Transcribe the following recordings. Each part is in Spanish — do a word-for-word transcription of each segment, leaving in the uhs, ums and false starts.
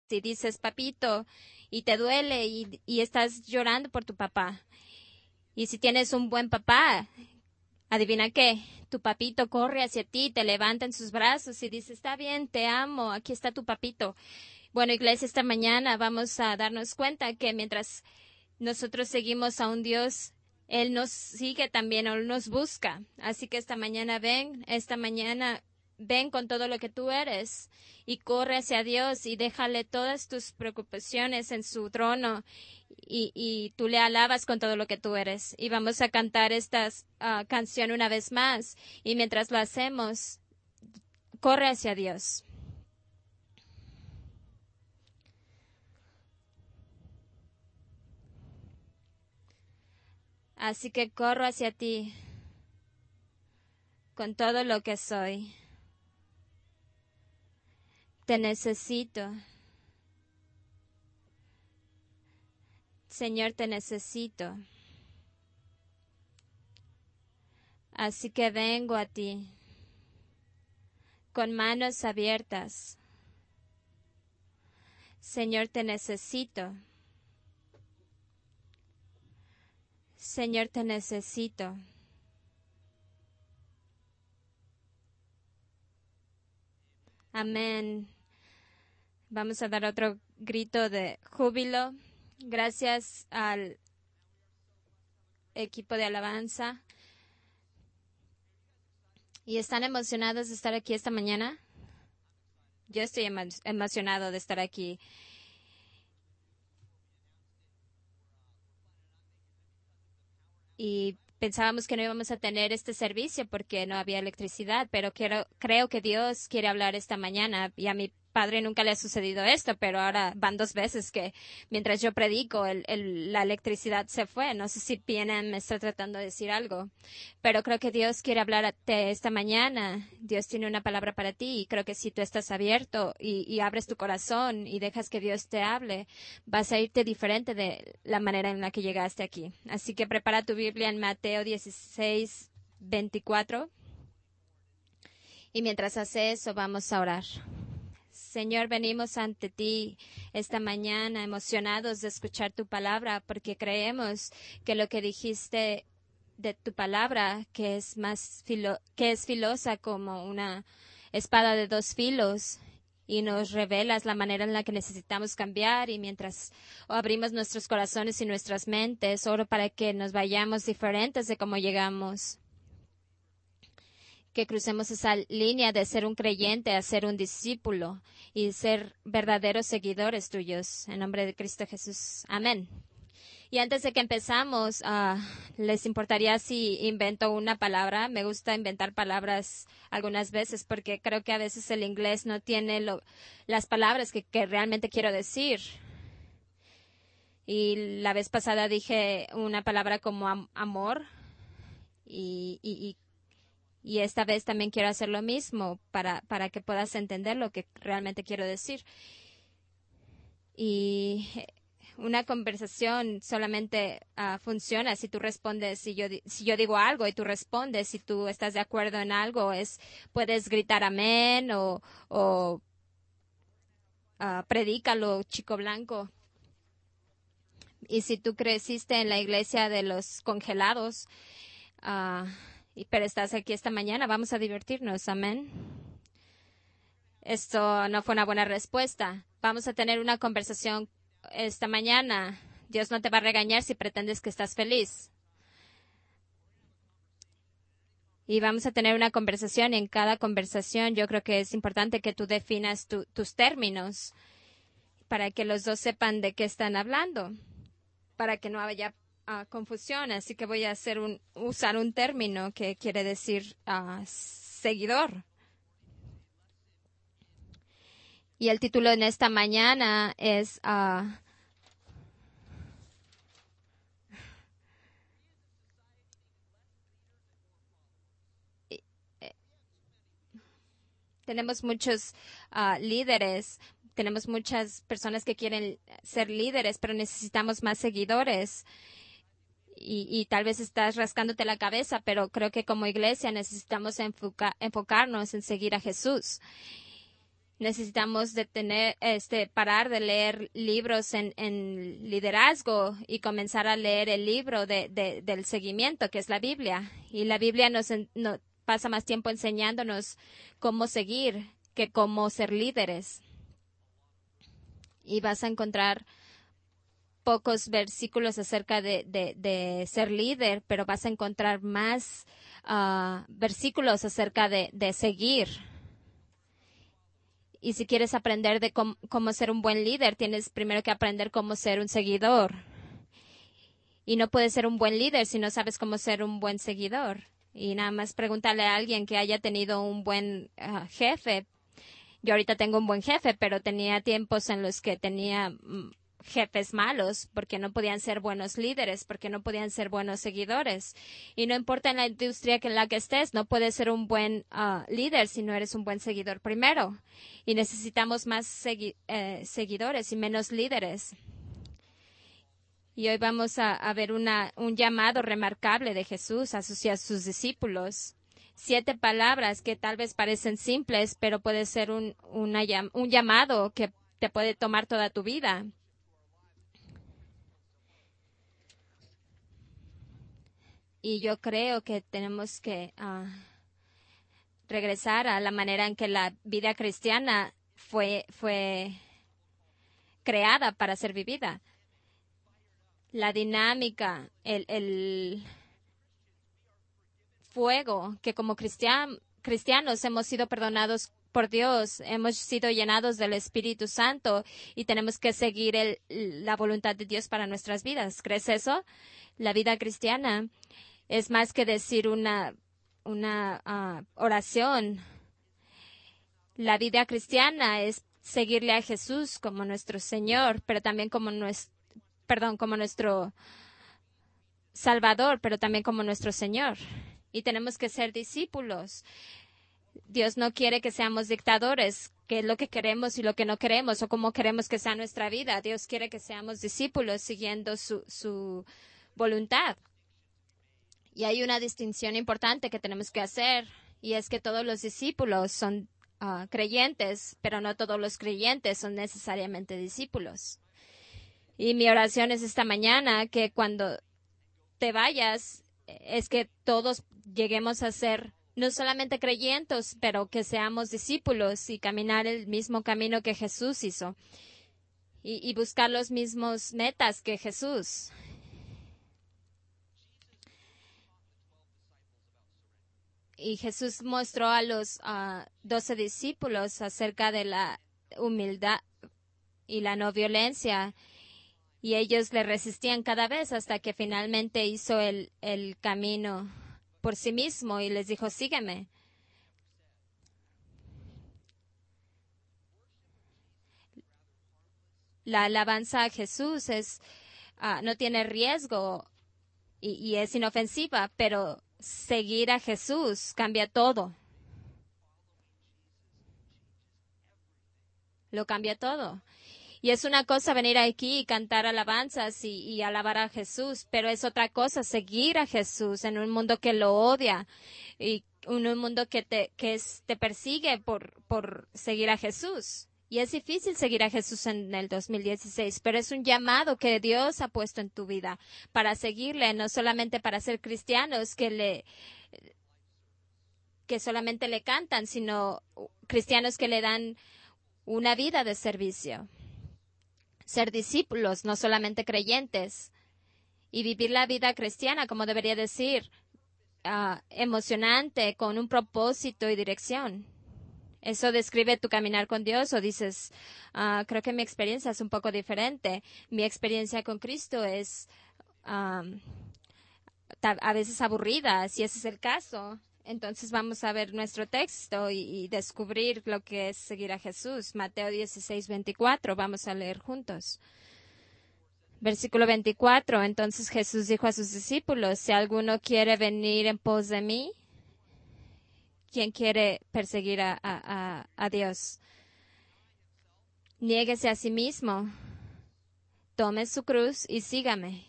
y dices papito y te duele y, y estás llorando por tu papá. Y si tienes un buen papá, adivina qué, tu papito corre hacia ti, te levanta en sus brazos y dice, está bien, te amo, aquí está tu papito. Bueno, iglesia, esta mañana vamos a darnos cuenta que mientras nosotros seguimos a un Dios, Él nos sigue también, Él nos busca. Así que esta mañana ven, esta mañana ven con todo lo que tú eres y corre hacia Dios y déjale todas tus preocupaciones en su trono y, y tú le alabas con todo lo que tú eres. Y vamos a cantar esta uh, canción una vez más y mientras lo hacemos, corre hacia Dios. Así que corro hacia ti con todo lo que soy. Te necesito. Señor, te necesito. Así que vengo a ti con manos abiertas. Señor, te necesito. Señor, te necesito. Amén. Vamos a dar otro grito de júbilo. Gracias al equipo de alabanza. ¿Y están emocionados de estar aquí esta mañana? Yo estoy emo- emocionado de estar aquí. Y pensábamos que no íbamos a tener este servicio porque no había electricidad, pero quiero, creo que Dios quiere hablar esta mañana y a mi padre nunca le ha sucedido esto, pero ahora van dos veces que mientras yo predico el, el, la electricidad se fue. No sé si P N M me está tratando de decir algo, pero creo que Dios quiere hablarte esta mañana. Dios tiene una palabra para ti y creo que si tú estás abierto y, y abres tu corazón y dejas que Dios te hable, vas a irte diferente de la manera en la que llegaste aquí. Así que prepara tu Biblia en Mateo dieciséis, veinticuatro. Y mientras hace eso, vamos a orar. Señor, venimos ante ti esta mañana emocionados de escuchar tu palabra porque creemos que lo que dijiste de tu palabra, que es más filo, que es filosa como una espada de dos filos, y nos revelas la manera en la que necesitamos cambiar y mientras abrimos nuestros corazones y nuestras mentes, oro para que nos vayamos diferentes de cómo llegamos. Que crucemos esa línea de ser un creyente a ser un discípulo y ser verdaderos seguidores tuyos. En nombre de Cristo Jesús. Amén. Y antes de que empezamos, uh, ¿les importaría si invento una palabra? Me gusta inventar palabras algunas veces porque creo que a veces el inglés no tiene lo, las palabras que, que realmente quiero decir. Y la vez pasada dije una palabra como am amor y, y, y Y esta vez también quiero hacer lo mismo para, para que puedas entender lo que realmente quiero decir. Y una conversación solamente uh, funciona si tú respondes, si yo, si yo digo algo y tú respondes, si tú estás de acuerdo en algo, es, puedes gritar amén o, o uh, predícalo, chico blanco. Y si tú creciste en la iglesia de los congelados, uh, pero estás aquí esta mañana, vamos a divertirnos, amén. Esto no fue una buena respuesta. Vamos a tener una conversación esta mañana. Dios no te va a regañar si pretendes que estás feliz. Y vamos a tener una conversación y en cada conversación yo creo que es importante que tú definas tu, tus términos para que los dos sepan de qué están hablando, para que no haya uh, confusión. Así que voy a hacer un, usar un término que quiere decir uh, seguidor. Y el título en esta mañana es uh, tenemos muchos uh, líderes, tenemos muchas personas que quieren ser líderes, pero necesitamos más seguidores. Y, y tal vez estás rascándote la cabeza, pero creo que como iglesia necesitamos enfoca, enfocarnos en seguir a Jesús. Necesitamos de tener, este, parar de leer libros en, en liderazgo y comenzar a leer el libro de, de, del seguimiento, que es la Biblia. Y la Biblia nos, nos pasa más tiempo enseñándonos cómo seguir que cómo ser líderes. Y vas a encontrar pocos versículos acerca de, de, de ser líder, pero vas a encontrar más uh, versículos acerca de, de seguir. Y si quieres aprender de cómo, cómo ser un buen líder, tienes primero que aprender cómo ser un seguidor. Y no puedes ser un buen líder si no sabes cómo ser un buen seguidor. Y nada más pregúntale a alguien que haya tenido un buen uh, jefe. Yo ahorita tengo un buen jefe, pero tenía tiempos en los que tenía mm, jefes malos porque no podían ser buenos líderes, porque no podían ser buenos seguidores. Y no importa en la industria que en la que estés, no puedes ser un buen uh, líder si no eres un buen seguidor primero. Y necesitamos más segui eh, seguidores y menos líderes. Y hoy vamos a, a ver una, un llamado remarcable de Jesús hacia sus discípulos. Siete palabras que tal vez parecen simples, pero puede ser un, una, un llamado que te puede tomar toda tu vida. Y yo creo que tenemos que uh, regresar a la manera en que la vida cristiana fue, fue creada para ser vivida. La dinámica, el, el fuego que como cristian, cristianos hemos sido perdonados por Dios, hemos sido llenados del Espíritu Santo y tenemos que seguir el, la voluntad de Dios para nuestras vidas. ¿Crees eso? La vida cristiana es más que decir una, una uh, oración. La vida cristiana es seguirle a Jesús como nuestro Señor, pero también como nuestro, perdón, como nuestro Salvador, pero también como nuestro Señor. Y tenemos que ser discípulos. Dios no quiere que seamos dictadores, que es lo que queremos y lo que no queremos, o cómo queremos que sea nuestra vida. Dios quiere que seamos discípulos siguiendo su, su voluntad. Y hay una distinción importante que tenemos que hacer, y es que todos los discípulos son uh, creyentes, pero no todos los creyentes son necesariamente discípulos. Y mi oración es esta mañana que cuando te vayas, es que todos lleguemos a ser no solamente creyentes, pero que seamos discípulos y caminar el mismo camino que Jesús hizo y, y buscar los mismos metas que Jesús. Y Jesús mostró a los uh, doce discípulos acerca de la humildad y la no violencia. Y ellos le resistían cada vez hasta que finalmente hizo el, el camino por sí mismo y les dijo, sígueme. La alabanza a Jesús es, uh, no tiene riesgo y, y es inofensiva, pero seguir a Jesús cambia todo. Lo cambia todo. Y es una cosa venir aquí y cantar alabanzas y, y alabar a Jesús, pero es otra cosa seguir a Jesús en un mundo que lo odia y en un mundo que te, que es, te persigue por, por seguir a Jesús. Y es difícil seguir a Jesús en el dos mil dieciséis, pero es un llamado que Dios ha puesto en tu vida para seguirle, no solamente para ser cristianos que le que solamente le cantan, sino cristianos que le dan una vida de servicio. Ser discípulos, no solamente creyentes, y vivir la vida cristiana, como debería decir, uh, emocionante, con un propósito y dirección. ¿Eso describe tu caminar con Dios o dices, uh, creo que mi experiencia es un poco diferente? Mi experiencia con Cristo es um, a veces aburrida, si ese es el caso. Entonces vamos a ver nuestro texto y, y descubrir lo que es seguir a Jesús. Mateo dieciséis, veinticuatro. Vamos a leer juntos. Versículo veinticuatro. Entonces Jesús dijo a sus discípulos, si alguno quiere venir en pos de mí, ¿quién quiere perseguir a, a, a Dios? Niéguese a sí mismo, tome su cruz y sígame.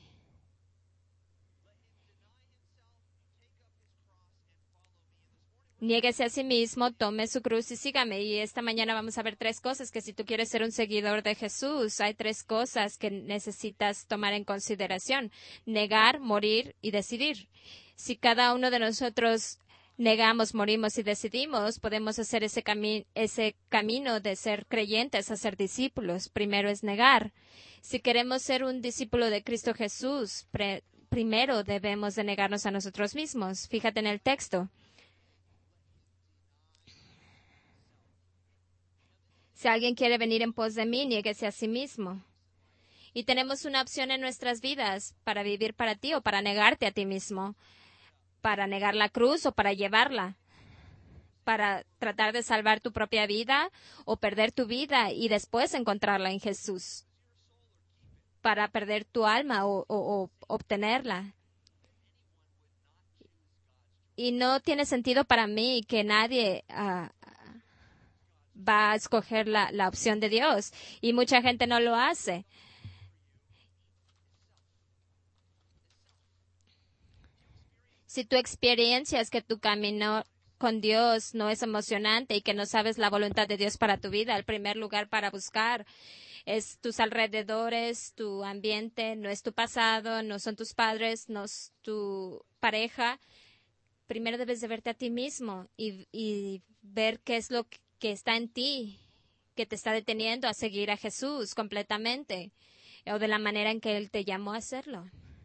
Niéguese a sí mismo, tome su cruz y sígame. Y esta mañana vamos a ver tres cosas que si tú quieres ser un seguidor de Jesús, hay tres cosas que necesitas tomar en consideración. Negar, morir y decidir. Si cada uno de nosotros negamos, morimos y decidimos, podemos hacer ese, cami- ese camino de ser creyentes a ser discípulos. Primero es negar. Si queremos ser un discípulo de Cristo Jesús, pre- primero debemos de negarnos a nosotros mismos. Fíjate en el texto. Si alguien quiere venir en pos de mí, niéguese a sí mismo. Y tenemos una opción en nuestras vidas para vivir para ti o para negarte a ti mismo, para negar la cruz o para llevarla, para tratar de salvar tu propia vida o perder tu vida y después encontrarla en Jesús, para perder tu alma o, o, o obtenerla. Y no tiene sentido para mí que nadie uh, va a escoger la, la opción de Dios y mucha gente no lo hace. Si tu experiencia es que tu camino con Dios no es emocionante y que no sabes la voluntad de Dios para tu vida, el primer lugar para buscar es tus alrededores, tu ambiente, no es tu pasado, no son tus padres, no es tu pareja. Primero debes de verte a ti mismo y, y ver qué es lo que está en ti, que te está deteniendo a seguir a Jesús completamente o de la manera en que Él te llamó a hacerlo.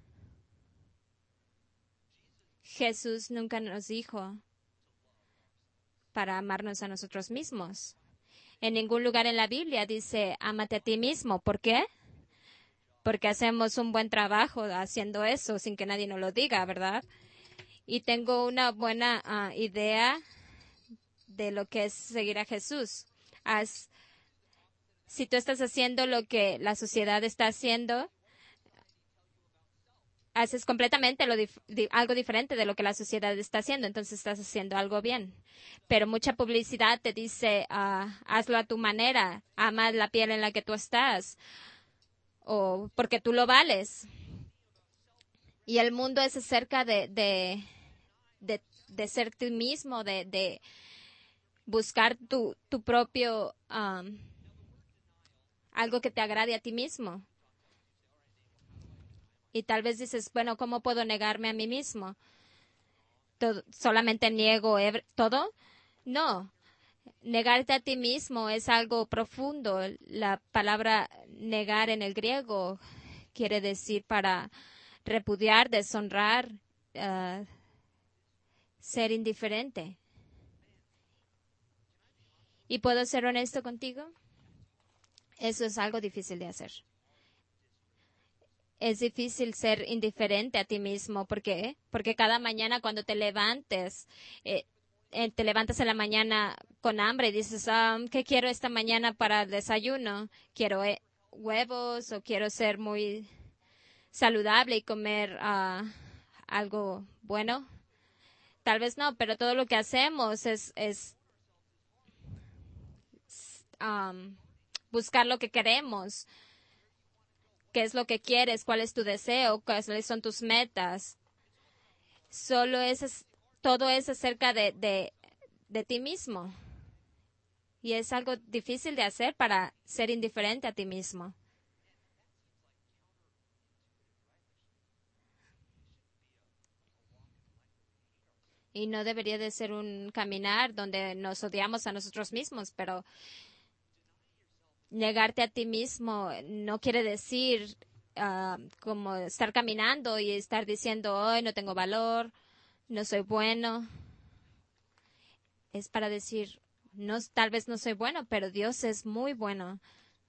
Jesús nunca nos dijo para amarnos a nosotros mismos. En ningún lugar en la Biblia dice, ámate a ti mismo. ¿Por qué? Porque hacemos un buen trabajo haciendo eso sin que nadie nos lo diga, ¿verdad? Y tengo una buena uh, idea de lo que es seguir a Jesús. Haz, si tú estás haciendo lo que la sociedad está haciendo, haces completamente lo dif- di- algo diferente de lo que la sociedad está haciendo, entonces estás haciendo algo bien. Pero mucha publicidad te dice, uh, hazlo a tu manera, ama la piel en la que tú estás, o porque tú lo vales. Y el mundo es acerca de, de, de, de ser tú mismo, de, de buscar tu, tu propio, um, algo que te agrade a ti mismo. Y tal vez dices, bueno, ¿cómo puedo negarme a mí mismo? ¿Todo, ¿Solamente niego todo? No. Negarte a ti mismo es algo profundo. La palabra negar en el griego quiere decir para repudiar, deshonrar, uh, ser indiferente. ¿Y puedo ser honesto contigo? Eso es algo difícil de hacer. Es difícil ser indiferente a ti mismo. ¿Por qué? Porque cada mañana cuando te levantes, eh, eh, te levantas en la mañana con hambre y dices, ah, ¿qué quiero esta mañana para el desayuno? ¿Quiero eh, huevos o quiero ser muy saludable y comer uh, algo bueno? Tal vez no, pero todo lo que hacemos es, es um, buscar lo que queremos. ¿Qué es lo que quieres? ¿Cuál es tu deseo? ¿Cuáles son tus metas? Solo es, todo es acerca de, de, de ti mismo. Y es algo difícil de hacer para ser indiferente a ti mismo. Y no debería de ser un caminar donde nos odiamos a nosotros mismos, pero negarte a ti mismo no quiere decir uh, como estar caminando y estar diciendo, hoy no tengo valor, no soy bueno. Es para decir, no, tal vez no soy bueno, pero Dios es muy bueno.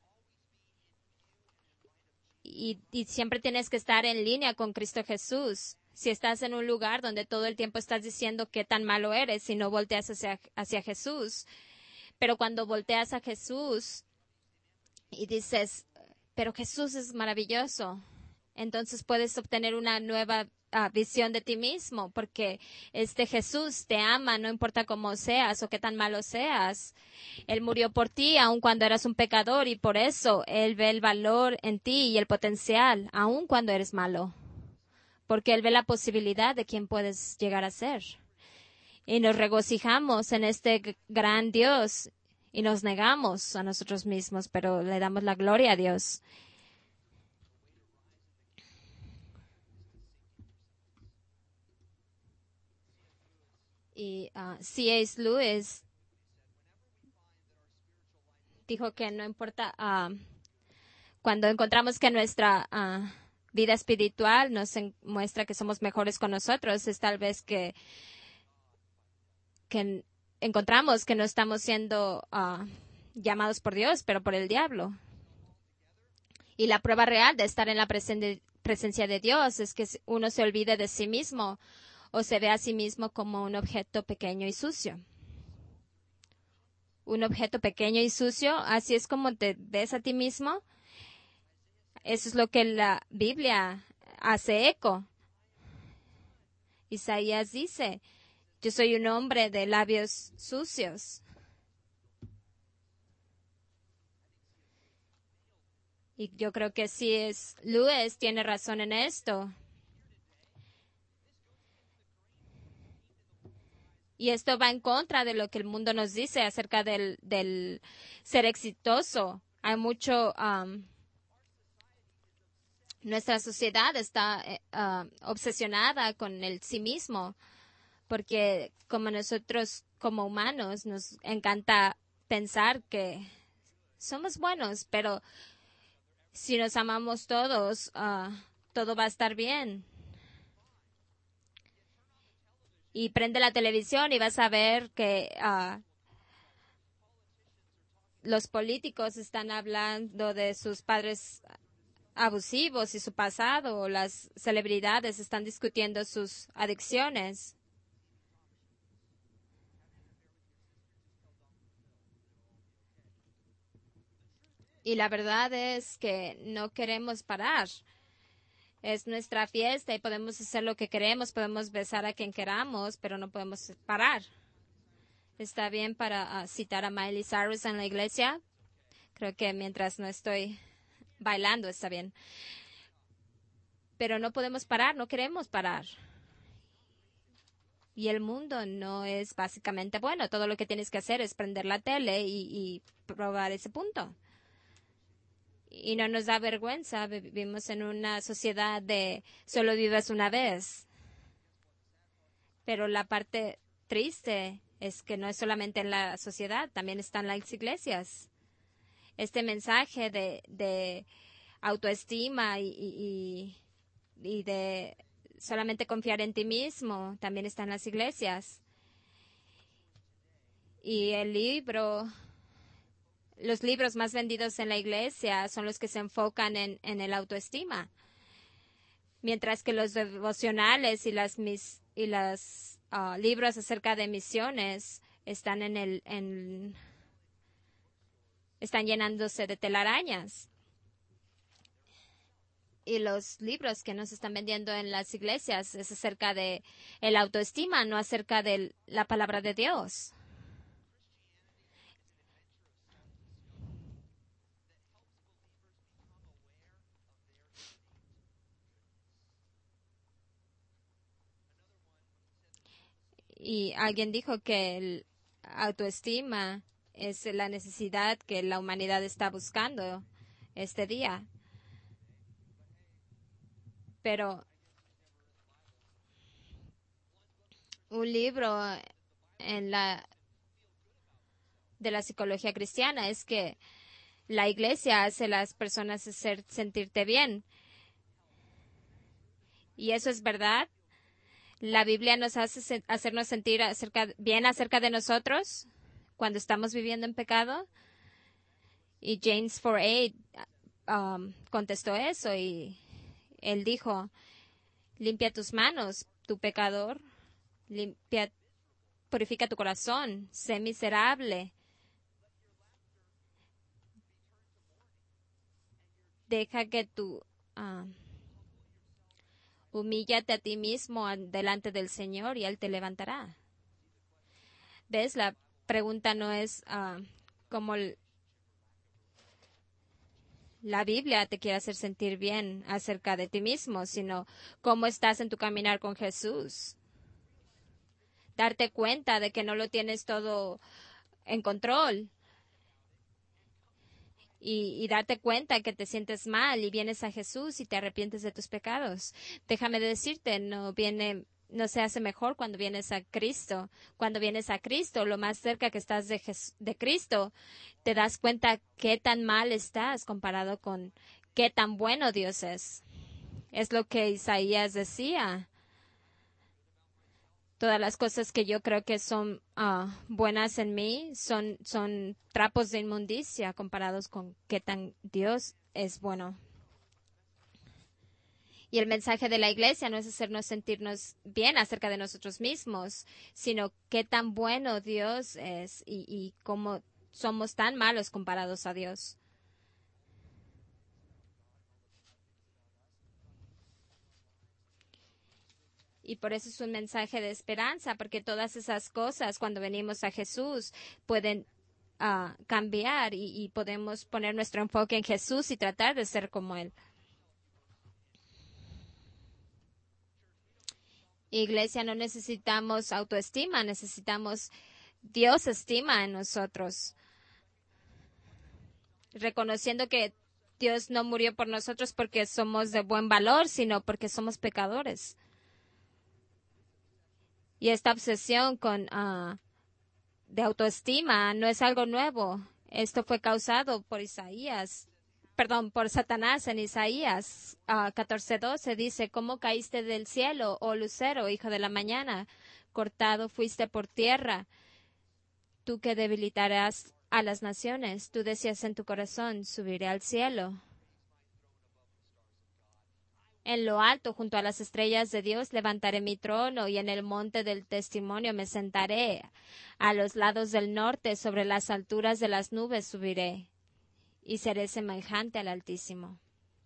Y, y siempre tienes que estar en línea con Cristo Jesús. Si estás en un lugar donde todo el tiempo estás diciendo qué tan malo eres y no volteas hacia, hacia Jesús, pero cuando volteas a Jesús y dices, pero Jesús es maravilloso, entonces puedes obtener una nueva uh, visión de ti mismo, porque este Jesús te ama, no importa cómo seas o qué tan malo seas. Él murió por ti, aun cuando eras un pecador, y por eso Él ve el valor en ti y el potencial, aun cuando eres malo, porque Él ve la posibilidad de quién puedes llegar a ser. y nos regocijamos en este g- gran Dios y nos negamos a nosotros mismos, pero le damos la gloria a Dios. Y uh, C S Lewis dijo que no importa uh, cuando encontramos que nuestra uh, vida espiritual nos en- muestra que somos mejores con nosotros, es tal vez que, que en- encontramos que no estamos siendo uh, llamados por Dios, pero por el diablo. Y la prueba real de estar en la presen- presencia de Dios es que uno se olvide de sí mismo o se ve a sí mismo como un objeto pequeño y sucio. Un objeto pequeño y sucio, así es como te ves a ti mismo. Eso es lo que la Biblia hace eco. Isaías dice, yo soy un hombre de labios sucios. Y yo creo que sí es, Lewis tiene razón en esto. Y esto va en contra de lo que el mundo nos dice acerca del, del ser exitoso. Hay mucho, um, nuestra sociedad está eh, uh, obsesionada con el sí mismo, porque como nosotros como humanos nos encanta pensar que somos buenos, pero si nos amamos todos, uh, todo va a estar bien. Y prende la televisión y vas a ver que uh, los políticos están hablando de sus padres abusivos y su pasado, o las celebridades están discutiendo sus adicciones. Y la verdad es que no queremos parar. Es nuestra fiesta y podemos hacer lo que queremos, podemos besar a quien queramos, pero no podemos parar. ¿Está bien para uh, citar a Miley Cyrus en la iglesia? Creo que mientras no estoy bailando está bien. Pero no podemos parar, no queremos parar. Y el mundo no es básicamente bueno. Todo lo que tienes que hacer es prender la tele y, y probar ese punto. Y no nos da vergüenza. Vivimos en una sociedad de solo vives una vez. Pero la parte triste es que no es solamente en la sociedad, también están las iglesias. Este mensaje de, de autoestima y, y, y de solamente confiar en ti mismo también está en las iglesias. Y el libro, los libros más vendidos en la iglesia son los que se enfocan en, en el autoestima, mientras que los devocionales y las mis, y los uh, libros acerca de misiones están en el en, están llenándose de telarañas. Y los libros que nos están vendiendo en las iglesias es acerca de el autoestima, no acerca de la palabra de Dios. Y alguien dijo que el autoestima es la necesidad que la humanidad está buscando este día. Pero un libro en la de la psicología cristiana es que la iglesia hace a las personas hacer sentirte bien. Y eso es verdad. La Biblia nos hace se hacernos sentir acerca, bien acerca de nosotros cuando estamos viviendo en pecado. Y James four eight um, contestó eso y él dijo, limpia tus manos, tu pecador, limpia, purifica tu corazón, sé miserable. Deja que tu... Uh, humíllate a ti mismo delante del Señor y Él te levantará. ¿Ves? La pregunta no es uh, cómo la Biblia te quiere hacer sentir bien acerca de ti mismo, sino cómo estás en tu caminar con Jesús. darte cuenta de que no lo tienes todo en control. Y, y darte cuenta que te sientes mal y vienes a Jesús y te arrepientes de tus pecados. Déjame decirte, no viene, no se hace mejor cuando vienes a Cristo. Cuando vienes a Cristo, lo más cerca que estás de, Jes- de Cristo, te das cuenta qué tan mal estás comparado con qué tan bueno Dios es. Es lo que Isaías decía. Todas las cosas que yo creo que son uh, buenas en mí son, son trapos de inmundicia comparados con qué tan Dios es bueno. Y el mensaje de la iglesia no es hacernos sentirnos bien acerca de nosotros mismos, sino qué tan bueno Dios es y, y cómo somos tan malos comparados a Dios. Y por eso es un mensaje de esperanza, porque todas esas cosas cuando venimos a Jesús pueden uh, cambiar y, y podemos poner nuestro enfoque en Jesús y tratar de ser como Él. Iglesia, no necesitamos autoestima, necesitamos Dios estima en nosotros. Reconociendo que Dios no murió por nosotros porque somos de buen valor, sino porque somos pecadores. Y esta obsesión con uh, de autoestima no es algo nuevo. Esto fue causado por Isaías, perdón, por Satanás en Isaías uh, catorce doce. Dice, ¿cómo caíste del cielo, oh lucero, hijo de la mañana? Cortado fuiste por tierra, tú que debilitarás a las naciones. Tú decías en tu corazón, subiré al cielo. En lo alto, junto a las estrellas de Dios, levantaré mi trono, y en el monte del testimonio me sentaré. A los lados del norte, sobre las alturas de las nubes subiré, y seré semejante al Altísimo.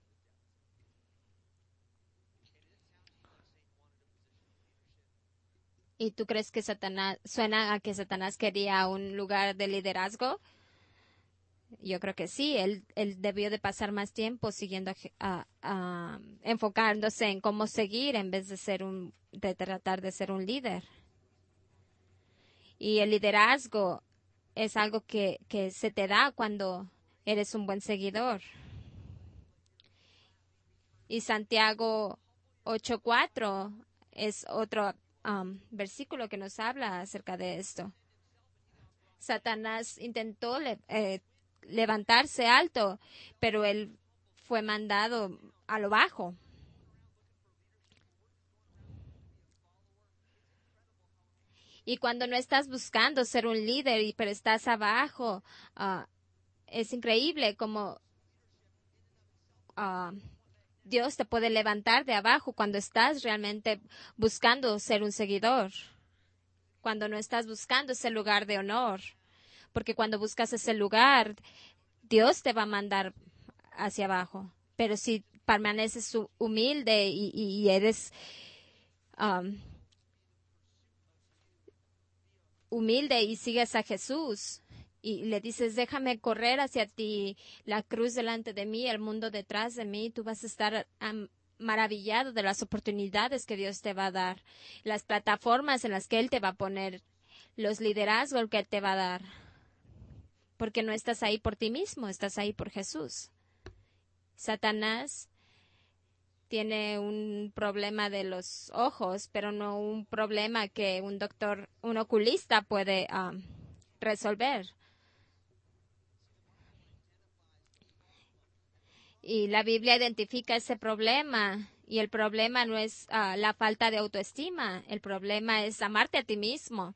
¿Y tú crees que Satanás, suena a que Satanás quería un lugar de liderazgo? Yo creo que sí, él, él debió de pasar más tiempo siguiendo, a, a, enfocándose en cómo seguir en vez de ser un, de tratar de ser un líder. Y el liderazgo es algo que, que se te da cuando eres un buen seguidor. Y Santiago ocho cuatro es otro um, versículo que nos habla acerca de esto. Satanás intentó le, eh, levantarse alto, pero él fue mandado a lo bajo. Y cuando no estás buscando ser un líder, y, pero estás abajo, uh, es increíble como uh, Dios te puede levantar de abajo cuando estás realmente buscando ser un seguidor, cuando no estás buscando ese lugar de honor, porque cuando buscas ese lugar, Dios te va a mandar hacia abajo. Pero si permaneces humilde y, y, y eres um, humilde y sigues a Jesús y le dices, déjame correr hacia ti, la cruz delante de mí, el mundo detrás de mí, tú vas a estar um, maravillado de las oportunidades que Dios te va a dar, las plataformas en las que Él te va a poner, los liderazgos que Él te va a dar. Porque no estás ahí por ti mismo, estás ahí por Jesús. Satanás tiene un problema de los ojos, pero no un problema que un doctor, un oculista puede um, resolver. Y la Biblia identifica ese problema. Y el problema no es uh, la falta de autoestima, el problema es amarte a ti mismo.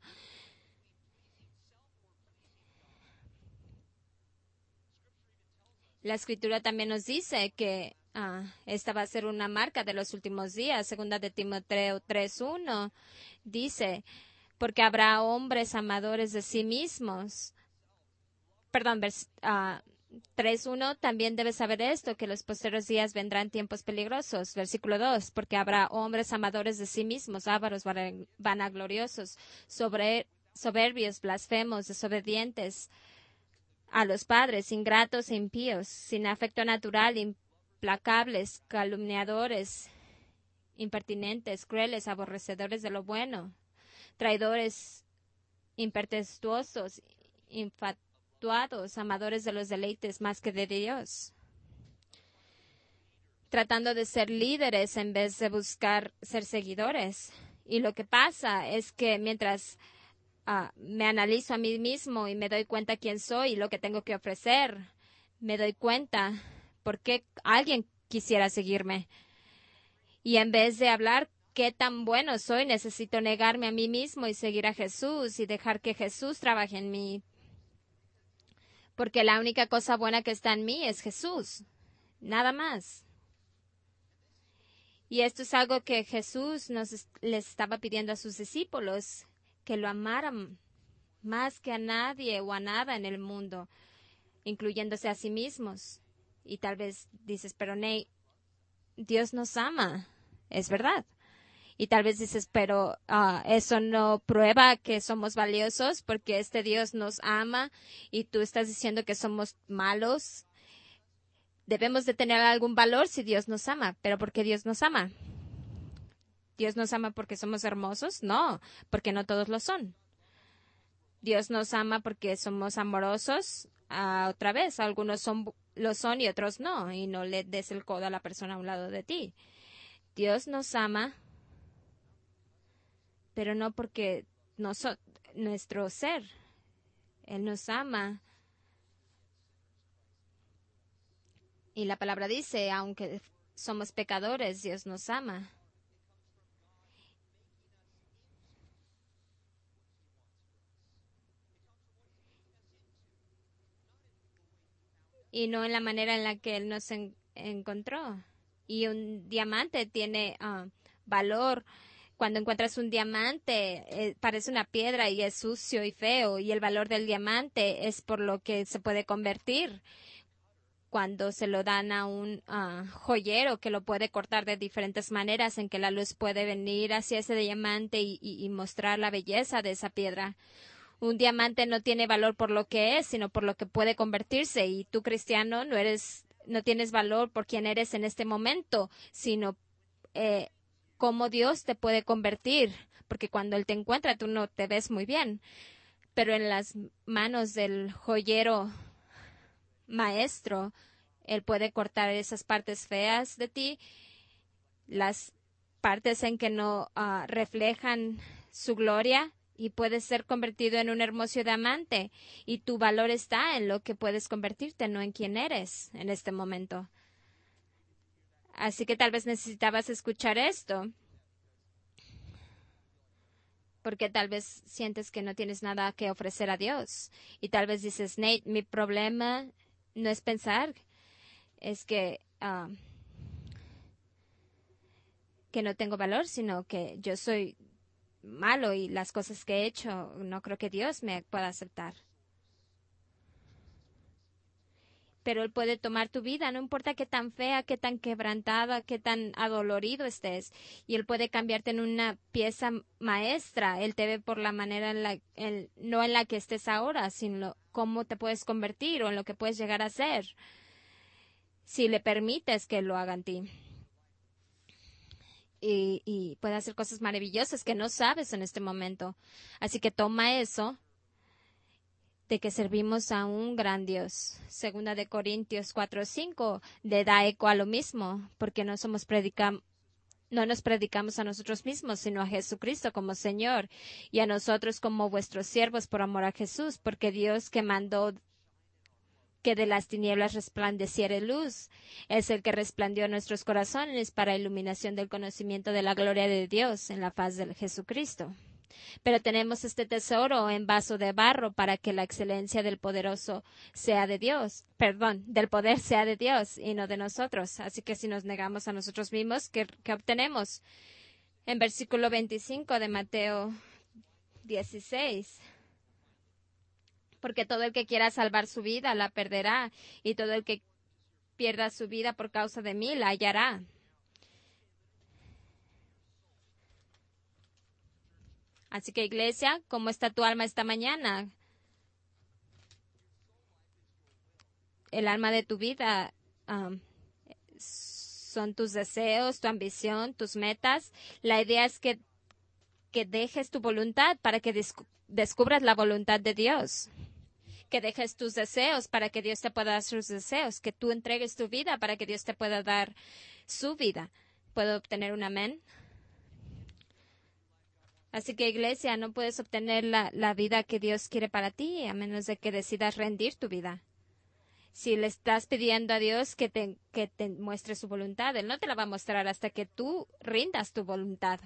La escritura también nos dice que uh, esta va a ser una marca de los últimos días. Segunda de Timoteo tres uno dice, porque habrá hombres amadores de sí mismos. Perdón, vers, uh, tres uno también debes saber esto, que los posteriores días vendrán tiempos peligrosos. Versículo dos, porque habrá hombres amadores de sí mismos, ávaros, vanagloriosos, sobre, soberbios, blasfemos, desobedientes a los padres, ingratos e impíos, sin afecto natural, implacables, calumniadores, impertinentes, crueles, aborrecedores de lo bueno, traidores, impetuosos, infatuados, amadores de los deleites más que de Dios, tratando de ser líderes en vez de buscar ser seguidores. Y lo que pasa es que mientras uh, me analizo a mí mismo y me doy cuenta quién soy y lo que tengo que ofrecer, me doy cuenta por qué alguien quisiera seguirme. Y en vez de hablar qué tan bueno soy, necesito negarme a mí mismo y seguir a Jesús y dejar que Jesús trabaje en mí. Porque la única cosa buena que está en mí es Jesús. Nada más. Y esto es algo que Jesús nos les estaba pidiendo a sus discípulos, que lo amaran más que a nadie o a nada en el mundo, incluyéndose a sí mismos. Y tal vez dices, pero Nate, Dios nos ama. Es verdad. Y tal vez dices, pero uh, eso no prueba que somos valiosos porque este Dios nos ama y tú estás diciendo que somos malos. Debemos de tener algún valor si Dios nos ama. ¿Pero por qué Dios nos ama? ¿Dios nos ama porque somos hermosos? No, porque no todos lo son. Dios nos ama porque somos amorosos. Uh, otra vez, algunos son, lo son y otros no. Y no le des el codo a la persona a un lado de ti. Dios nos ama, pero no porque noso- nuestro ser. Él nos ama. Y la palabra dice, aunque somos pecadores, Dios nos ama. Y no en la manera en la que Él nos en- encontró. Y un diamante tiene uh, valor. Cuando encuentras un diamante, eh, parece una piedra y es sucio y feo. Y el valor del diamante es por lo que se puede convertir cuando se lo dan a un uh, joyero que lo puede cortar de diferentes maneras en que la luz puede venir hacia ese diamante y, y, y mostrar la belleza de esa piedra. Un diamante no tiene valor por lo que es, sino por lo que puede convertirse. Y tú, cristiano, no eres, no tienes valor por quien eres en este momento, sino eh, cómo Dios te puede convertir. Porque cuando Él te encuentra, tú no te ves muy bien. Pero en las manos del joyero maestro, Él puede cortar esas partes feas de ti, las partes en que no uh, reflejan su gloria, y puedes ser convertido en un hermoso diamante. Y tu valor está en lo que puedes convertirte, no en quién eres en este momento. Así que tal vez necesitabas escuchar esto, porque tal vez sientes que no tienes nada que ofrecer a Dios. Y tal vez dices, Nate, mi problema no es pensar, es que, uh, que no tengo valor, sino que yo soy malo y las cosas que he hecho no creo que Dios me pueda aceptar. Pero Él puede tomar tu vida, no importa qué tan fea, qué tan quebrantada, qué tan adolorido estés. Y Él puede cambiarte en una pieza maestra. Él te ve por la manera en la, en, no en la que estés ahora, sino cómo te puedes convertir o en lo que puedes llegar a ser, si le permites que lo haga en ti. Y, y puede hacer cosas maravillosas que no sabes en este momento. Así que toma eso de que servimos a un gran Dios. Segunda de Corintios cuatro cinco le da eco a lo mismo, porque no somos predicam no nos predicamos a nosotros mismos, sino a Jesucristo como Señor, y a nosotros como vuestros siervos por amor a Jesús, porque Dios que mandó que de las tinieblas resplandeciere luz, es el que resplandeció en nuestros corazones para iluminación del conocimiento de la gloria de Dios en la faz de Jesucristo. Pero tenemos este tesoro en vaso de barro para que la excelencia del poderoso sea de Dios, perdón, del poder sea de Dios y no de nosotros. Así que si nos negamos a nosotros mismos, ¿qué, qué obtenemos? En versículo veinticinco de Mateo dieciséis. Porque todo el que quiera salvar su vida la perderá, y todo el que pierda su vida por causa de mí la hallará. Así que, iglesia, ¿cómo está tu alma esta mañana? El alma de tu vida um, son tus deseos, tu ambición, tus metas. La idea es que, que dejes tu voluntad para que descu- descubras la voluntad de Dios. Que dejes tus deseos para que Dios te pueda dar sus deseos. Que tú entregues tu vida para que Dios te pueda dar su vida. ¿Puedo obtener un amén? Así que, iglesia, no puedes obtener la, la vida que Dios quiere para ti a menos de que decidas rendir tu vida. Si le estás pidiendo a Dios que te, que te muestre su voluntad, Él no te la va a mostrar hasta que tú rindas tu voluntad.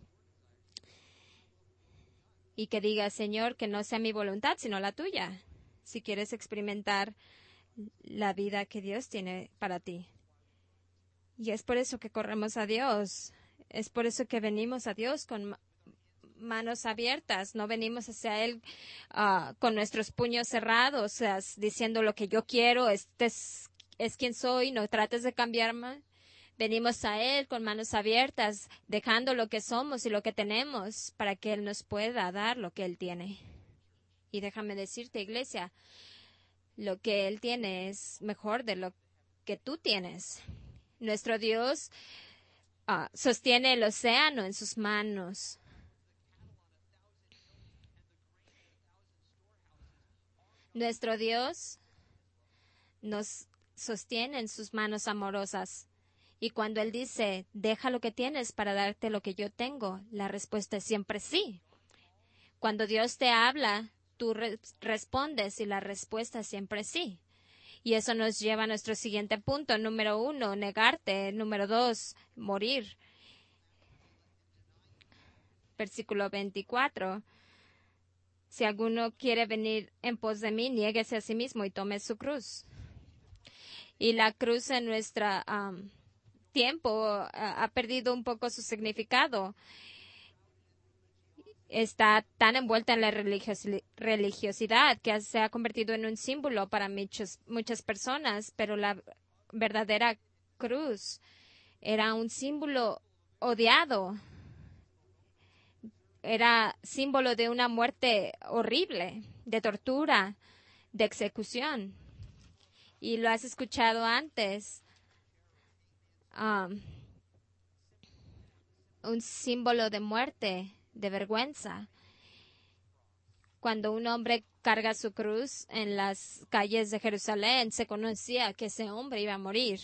Y que digas, Señor, que no sea mi voluntad, sino la tuya. Si quieres experimentar la vida que Dios tiene para ti. Y es por eso que corremos a Dios. Es por eso que venimos a Dios con manos abiertas. No venimos hacia Él uh, con nuestros puños cerrados, o sea, diciendo lo que yo quiero, este es, es quien soy, no trates de cambiarme. Venimos a Él con manos abiertas, dejando lo que somos y lo que tenemos para que Él nos pueda dar lo que Él tiene. Y déjame decirte, iglesia, lo que Él tiene es mejor de lo que tú tienes. Nuestro Dios uh, sostiene el océano en sus manos. Nuestro Dios nos sostiene en sus manos amorosas. Y cuando Él dice, deja lo que tienes para darte lo que yo tengo, la respuesta es siempre sí. Cuando Dios te habla, tú re- respondes y la respuesta es siempre sí. Y eso nos lleva a nuestro siguiente punto. Número uno, negarte. Número dos, morir. Versículo veinticuatro. Si alguno quiere venir en pos de mí, niéguese a sí mismo y tome su cruz. Y la cruz en nuestro um, tiempo uh, ha perdido un poco su significado. Está tan envuelta en la religios- religiosidad que se ha convertido en un símbolo para muchos, muchas personas, pero la verdadera cruz era un símbolo odiado. Era símbolo de una muerte horrible, de tortura, de execución. Y lo has escuchado antes. Um, un símbolo de muerte, de vergüenza. Cuando un hombre carga su cruz en las calles de Jerusalén, se conocía que ese hombre iba a morir.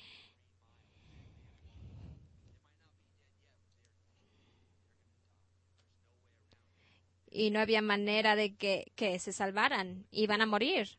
Y no había manera de que, que se salvaran. Iban a morir.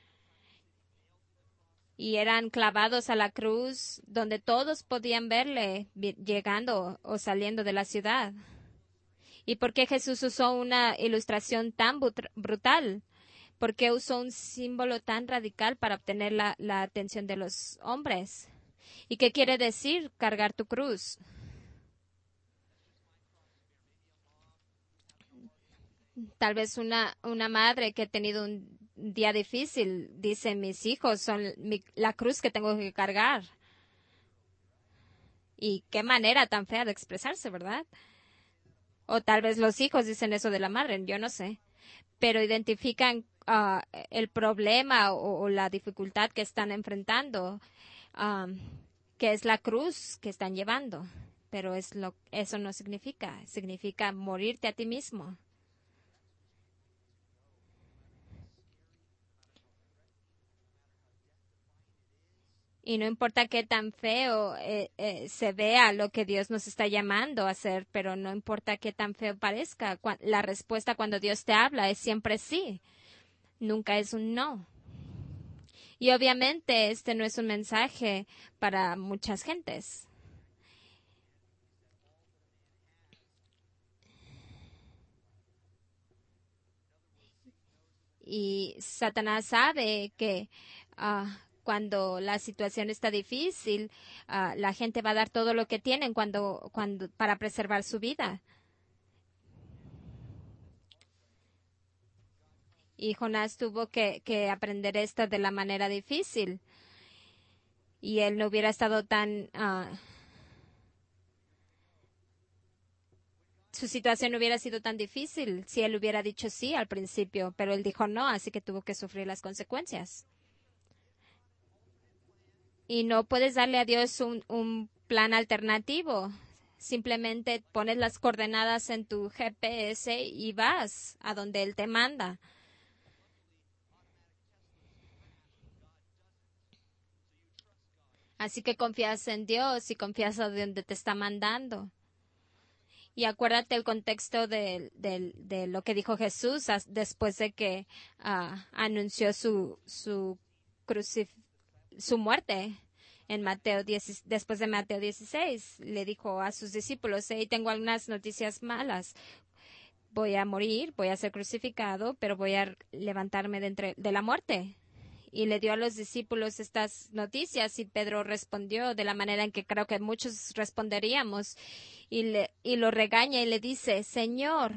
Y eran clavados a la cruz donde todos podían verle llegando o saliendo de la ciudad. ¿Y por qué Jesús usó una ilustración tan brutal? ¿Por qué usó un símbolo tan radical para obtener la, la atención de los hombres? ¿Y qué quiere decir cargar tu cruz? Tal vez una, una madre que ha tenido un día difícil dice, mis hijos son mi, la cruz que tengo que cargar. Y qué manera tan fea de expresarse, ¿verdad? O tal vez los hijos dicen eso de la madre, yo no sé. Pero identifican uh, el problema o, o la dificultad que están enfrentando, um, que es la cruz que están llevando. Pero es lo, eso no significa, significa morirte a ti mismo. Y no importa qué tan feo eh, eh, se vea lo que Dios nos está llamando a hacer, pero no importa qué tan feo parezca, cu- la respuesta cuando Dios te habla es siempre sí, nunca es un no. Y obviamente este no es un mensaje para muchas gentes. Y Satanás sabe que uh, cuando la situación está difícil, uh, la gente va a dar todo lo que tienen cuando, cuando, para preservar su vida. Y Jonás tuvo que, que aprender esto de la manera difícil. Y él no hubiera estado tan... Uh, su situación no hubiera sido tan difícil si él hubiera dicho sí al principio, pero él dijo no, así que tuvo que sufrir las consecuencias. Y no puedes darle a Dios un, un plan alternativo. Simplemente pones las coordenadas en tu G P S y vas a donde Él te manda. Así que confías en Dios y confías a donde te está mandando. Y acuérdate el contexto de, de, de lo que dijo Jesús después de que uh, anunció su, su, crucif su muerte. En Mateo diez, después de Mateo dieciséis, le dijo a sus discípulos, hey, tengo algunas noticias malas. Voy a morir, voy a ser crucificado, pero voy a levantarme de, entre, de la muerte. Y le dio a los discípulos estas noticias y Pedro respondió de la manera en que creo que muchos responderíamos y, le, y lo regaña y le dice, Señor,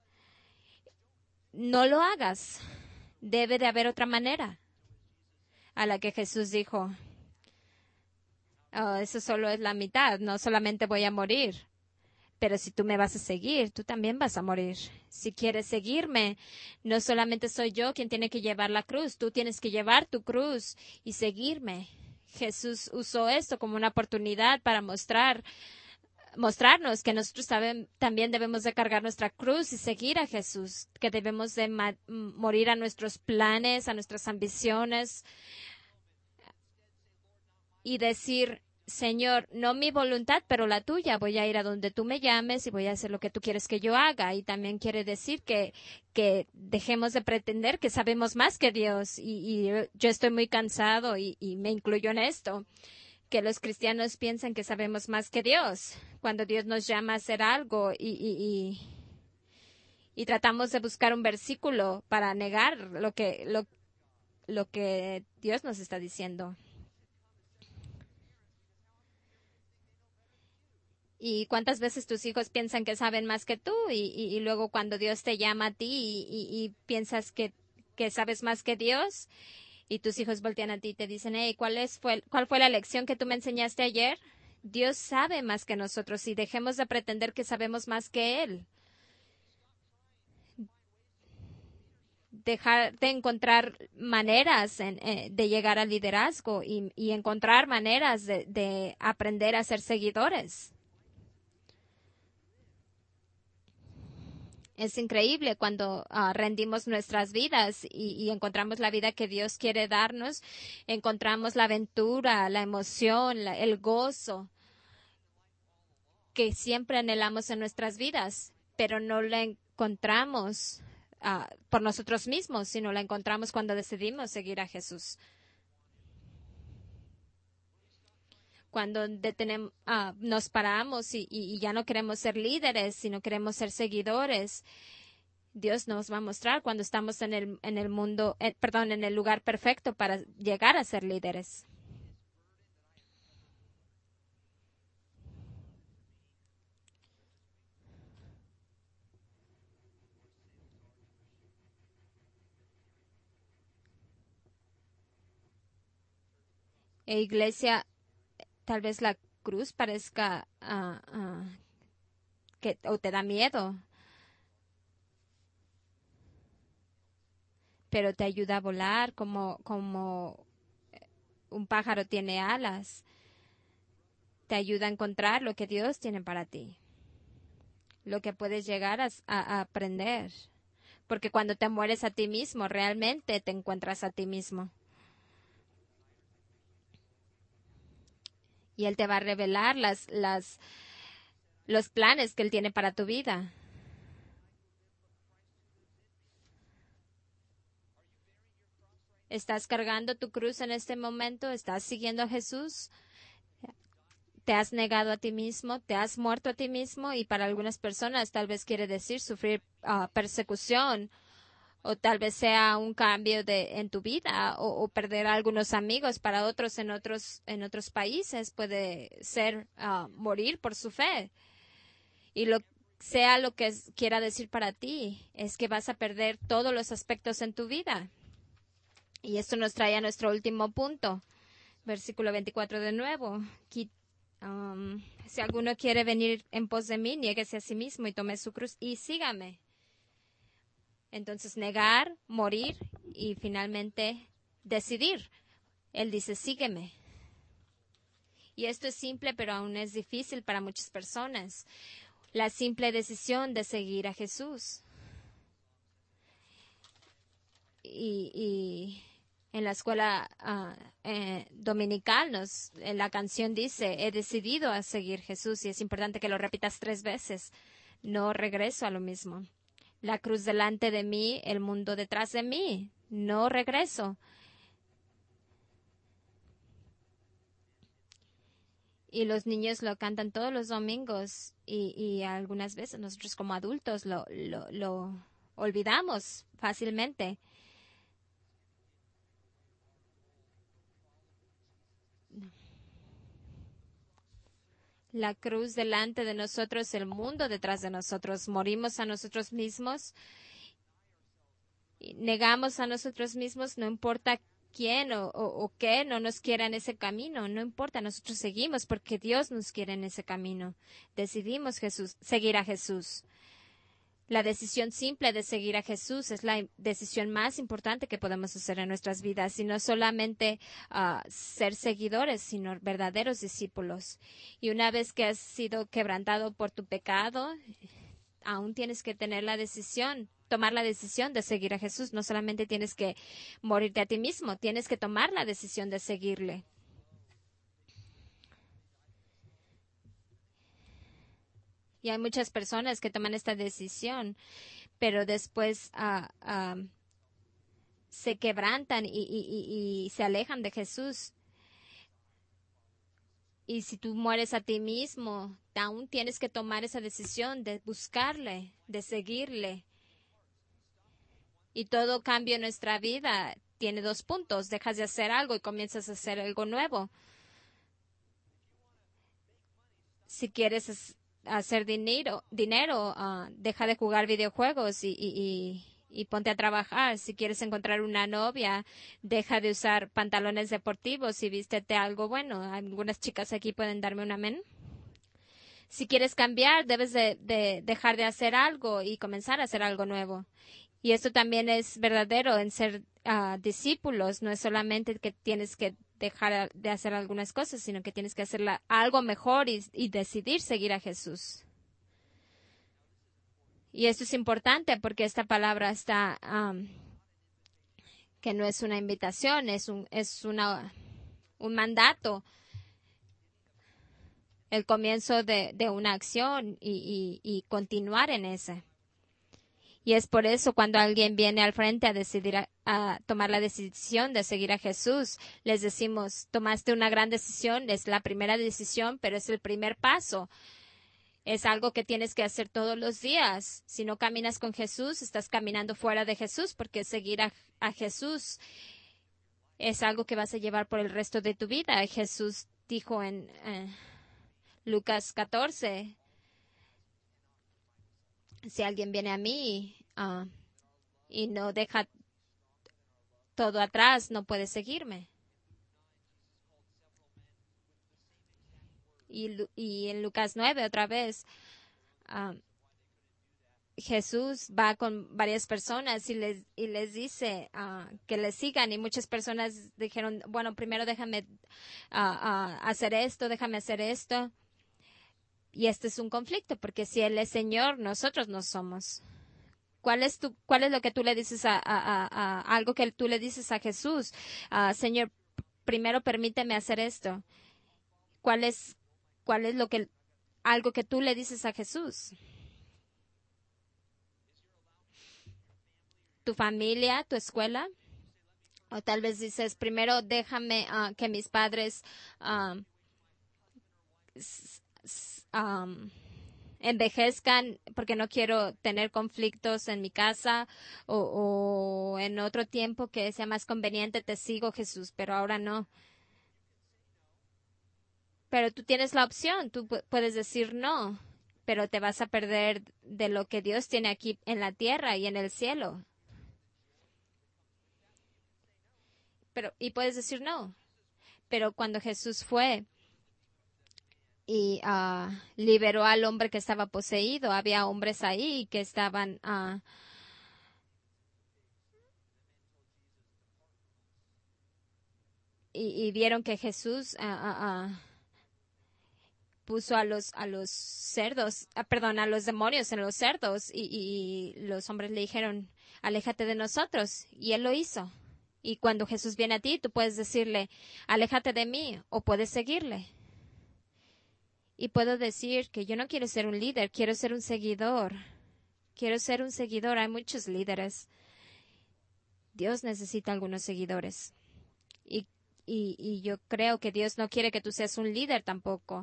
no lo hagas, debe de haber otra manera. A la que Jesús dijo, oh, eso solo es la mitad, no solamente voy a morir, pero si tú me vas a seguir, tú también vas a morir. Si quieres seguirme, no solamente soy yo quien tiene que llevar la cruz, tú tienes que llevar tu cruz y seguirme. Jesús usó esto como una oportunidad para mostrar, mostrarnos que nosotros saben, también debemos de cargar nuestra cruz y seguir a Jesús, que debemos de ma- morir a nuestros planes, a nuestras ambiciones y decir, Señor, no mi voluntad, pero la tuya. Voy a ir a donde tú me llames y voy a hacer lo que tú quieres que yo haga. Y también quiere decir que, que dejemos de pretender que sabemos más que Dios. Y, y yo estoy muy cansado y, y me incluyo en esto, que los cristianos piensan que sabemos más que Dios. Cuando Dios nos llama a hacer algo y, y, y, y tratamos de buscar un versículo para negar lo que, lo, lo que Dios nos está diciendo. Y cuántas veces tus hijos piensan que saben más que tú y, y, y luego cuando Dios te llama a ti y, y, y piensas que, que sabes más que Dios y tus hijos voltean a ti y te dicen, hey, ¿cuál, es, fue, ¿cuál fue la lección que tú me enseñaste ayer? Dios sabe más que nosotros y dejemos de pretender que sabemos más que Él. Dejar de encontrar maneras en, eh, de llegar al liderazgo y, y encontrar maneras de, de aprender a ser seguidores. Es increíble cuando uh, rendimos nuestras vidas y, y encontramos la vida que Dios quiere darnos, encontramos la aventura, la emoción, la, el gozo que siempre anhelamos en nuestras vidas, pero no la encontramos uh, por nosotros mismos, sino la encontramos cuando decidimos seguir a Jesús. Cuando detenemos, uh, nos paramos y, y, y ya no queremos ser líderes, sino queremos ser seguidores. Dios nos va a mostrar cuando estamos en el, en el mundo, eh, perdón, en el lugar perfecto para llegar a ser líderes. E iglesia, tal vez la cruz parezca uh, uh, que o te da miedo, pero te ayuda a volar como, como un pájaro tiene alas. Te ayuda a encontrar lo que Dios tiene para ti, lo que puedes llegar a, a, a aprender. Porque cuando te mueres a ti mismo, realmente te encuentras a ti mismo. Y Él te va a revelar las, las, los planes que Él tiene para tu vida. ¿Estás cargando tu cruz en este momento? ¿Estás siguiendo a Jesús? ¿Te has negado a ti mismo? ¿Te has muerto a ti mismo? Y para algunas personas tal vez quiere decir sufrir uh, persecución o tal vez sea un cambio de, en tu vida o, o perder a algunos amigos. Para otros en otros, en otros países puede ser uh, morir por su fe. Y lo sea lo que es, quiera decir para ti es que vas a perder todos los aspectos en tu vida. Y esto nos trae a nuestro último punto, versículo veinticuatro de nuevo. Um, si alguno quiere venir en pos de mí, niéguese a sí mismo y tome su cruz y sígame. Entonces, negar, morir y finalmente decidir. Él dice, sígueme. Y esto es simple, pero aún es difícil para muchas personas. La simple decisión de seguir a Jesús. Y, y en la escuela uh, eh, dominical nos, en la canción dice, he decidido a seguir Jesús, y es importante que lo repitas tres veces. No regreso a lo mismo. La cruz delante de mí, el mundo detrás de mí. No regreso. Y los niños lo cantan todos los domingos y, y algunas veces nosotros como adultos lo, lo, lo olvidamos fácilmente. La cruz delante de nosotros, el mundo detrás de nosotros. Morimos a nosotros mismos, y negamos a nosotros mismos, no importa quién o, o, o qué no nos quiera en ese camino, no importa, nosotros seguimos porque Dios nos quiere en ese camino. Decidimos Jesús, seguir a Jesús. La decisión simple de seguir a Jesús es la decisión más importante que podemos hacer en nuestras vidas, y no solamente uh, ser seguidores, sino verdaderos discípulos. Y una vez que has sido quebrantado por tu pecado, aún tienes que tener la decisión, tomar la decisión de seguir a Jesús. No solamente tienes que morirte a ti mismo, tienes que tomar la decisión de seguirle. Y hay muchas personas que toman esta decisión, pero después uh, uh, se quebrantan y, y, y, y se alejan de Jesús. Y si tú mueres a ti mismo, aún tienes que tomar esa decisión de buscarle, de seguirle. Y todo cambio en nuestra vida tiene dos puntos. Dejas de hacer algo y comienzas a hacer algo nuevo. Si quieres hacer dinero, dinero uh, deja de jugar videojuegos y, y, y, y ponte a trabajar. Si quieres encontrar una novia, deja de usar pantalones deportivos y vístete algo bueno. Algunas chicas aquí pueden darme un amén. Si quieres cambiar, debes de, de dejar de hacer algo y comenzar a hacer algo nuevo. Y esto también es verdadero en ser uh, discípulos. No es solamente que tienes que dejar de hacer algunas cosas, sino que tienes que hacer algo mejor y, y decidir seguir a Jesús. Y esto es importante porque esta palabra está, um, que no es una invitación, es un, es una, un mandato, el comienzo de, de una acción y, y, y continuar en esa. Y es por eso cuando alguien viene al frente a decidir, a, a tomar la decisión de seguir a Jesús, les decimos, tomaste una gran decisión, es la primera decisión, pero es el primer paso. Es algo que tienes que hacer todos los días. Si no caminas con Jesús, estás caminando fuera de Jesús, porque seguir a, a Jesús es algo que vas a llevar por el resto de tu vida. Jesús dijo en eh, Lucas catorce, si alguien viene a mí uh, y no deja todo atrás, no puede seguirme. Y, y en Lucas nueve, otra vez, uh, Jesús va con varias personas y les, y les dice uh, que les sigan. Y muchas personas dijeron, bueno, primero déjame uh, uh, hacer esto, déjame hacer esto. Y este es un conflicto, porque si Él es Señor, nosotros no somos. ¿Cuál es, tu, cuál es lo que tú le dices a, a, a, a algo que tú le dices a Jesús? Uh, Señor, primero permíteme hacer esto. ¿Cuál es, cuál es lo que, algo que tú le dices a Jesús? ¿Tu familia, tu escuela? O tal vez dices, primero déjame uh, que mis padres um, s, s, um, envejezcan, porque no quiero tener conflictos en mi casa, o, o en otro tiempo que sea más conveniente te sigo, Jesús, pero ahora no. Pero tú tienes la opción, tú puedes decir no, pero te vas a perder de lo que Dios tiene aquí en la tierra y en el cielo. Pero, y puedes decir no. Pero cuando Jesús fue y uh, liberó al hombre que estaba poseído, había hombres ahí que estaban uh, y, y vieron que Jesús uh, uh, uh, puso a los a los cerdos, ah, perdón, a los demonios en los cerdos y, y los hombres le dijeron, aléjate de nosotros, y él lo hizo. Y cuando Jesús viene a ti, tú puedes decirle, aléjate de mí, o puedes seguirle. Y puedo decir que yo no quiero ser un líder, quiero ser un seguidor. Quiero ser un seguidor. Hay muchos líderes. Dios necesita algunos seguidores. Y, y, y yo creo que Dios no quiere que tú seas un líder tampoco.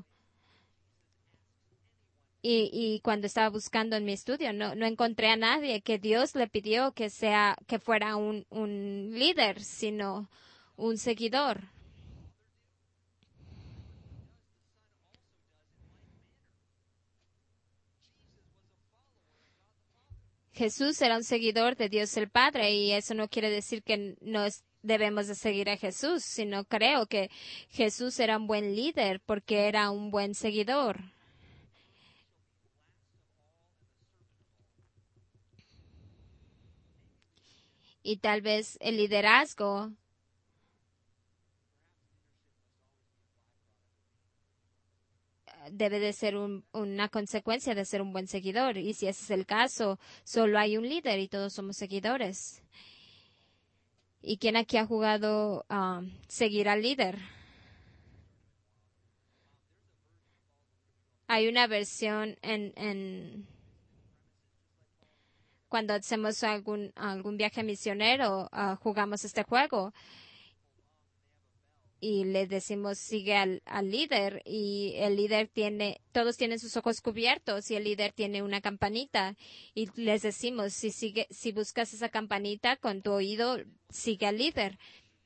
Y, y cuando estaba buscando en mi estudio, no, no encontré a nadie que Dios le pidió que sea, que fuera un, un líder, sino un seguidor. Jesús era un seguidor de Dios el Padre, y eso no quiere decir que no es- debemos de seguir a Jesús, sino creo que Jesús era un buen líder porque era un buen seguidor. Y tal vez el liderazgo debe de ser un- una consecuencia de ser un buen seguidor. Y si ese es el caso, solo hay un líder y todos somos seguidores. ¿Y quién aquí ha jugado ah, seguir al líder? Hay una versión en, en cuando hacemos algún, algún viaje misionero, ah, jugamos este juego y le decimos sigue al, al líder, y el líder tiene, todos tienen sus ojos cubiertos y el líder tiene una campanita y les decimos si sigue, si buscas esa campanita con tu oído, sigue al líder.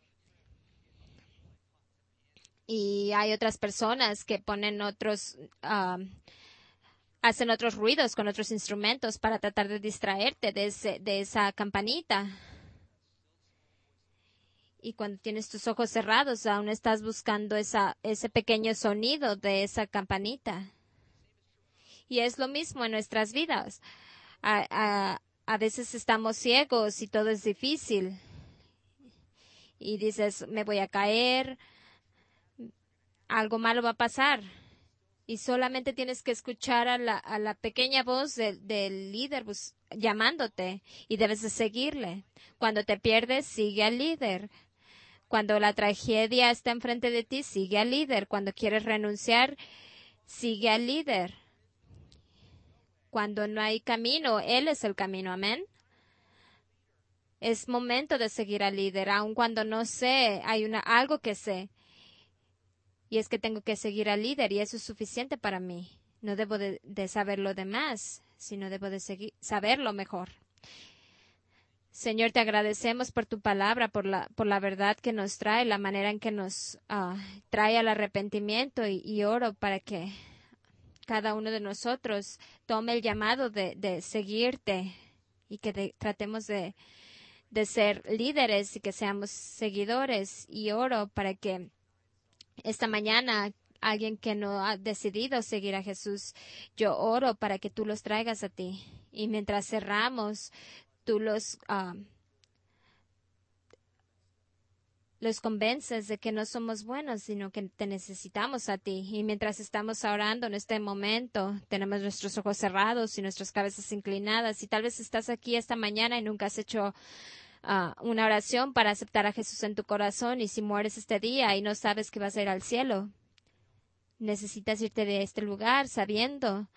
Y hay otras personas que ponen otros, ah, hacen otros ruidos con otros instrumentos para tratar de distraerte de, ese, de esa campanita. Y cuando tienes tus ojos cerrados, aún estás buscando esa, ese pequeño sonido de esa campanita. Y es lo mismo en nuestras vidas. A, a, a veces estamos ciegos y todo es difícil. Y dices, me voy a caer, algo malo va a pasar. Y solamente tienes que escuchar a la, a la pequeña voz del, del líder bus, llamándote, y debes de seguirle. Cuando te pierdes, sigue al líder. Cuando la tragedia está enfrente de ti, sigue al líder. Cuando quieres renunciar, sigue al líder. Cuando no hay camino, Él es el camino. Amén. Es momento de seguir al líder, aun cuando no sé, hay una, algo que sé. Y es que tengo que seguir al líder, y eso es suficiente para mí. No debo de, de saber lo demás, sino debo de seguir, saberlo mejor. Señor, te agradecemos por tu palabra, por la, por la verdad que nos trae, la manera en que nos uh, trae al arrepentimiento, y, y oro para que cada uno de nosotros tome el llamado de, de seguirte, y que de, tratemos de, de ser líderes y que seamos seguidores. Y oro para que esta mañana alguien que no ha decidido seguir a Jesús, yo oro para que tú los traigas a ti. Y mientras cerramos, tú los... Uh, los convences de que no somos buenos, sino que te necesitamos a ti. Y mientras estamos orando en este momento, tenemos nuestros ojos cerrados y nuestras cabezas inclinadas. Y tal vez estás aquí esta mañana y nunca has hecho uh, una oración para aceptar a Jesús en tu corazón. Y si mueres este día y no sabes que vas a ir al cielo, necesitas irte de este lugar sabiendo.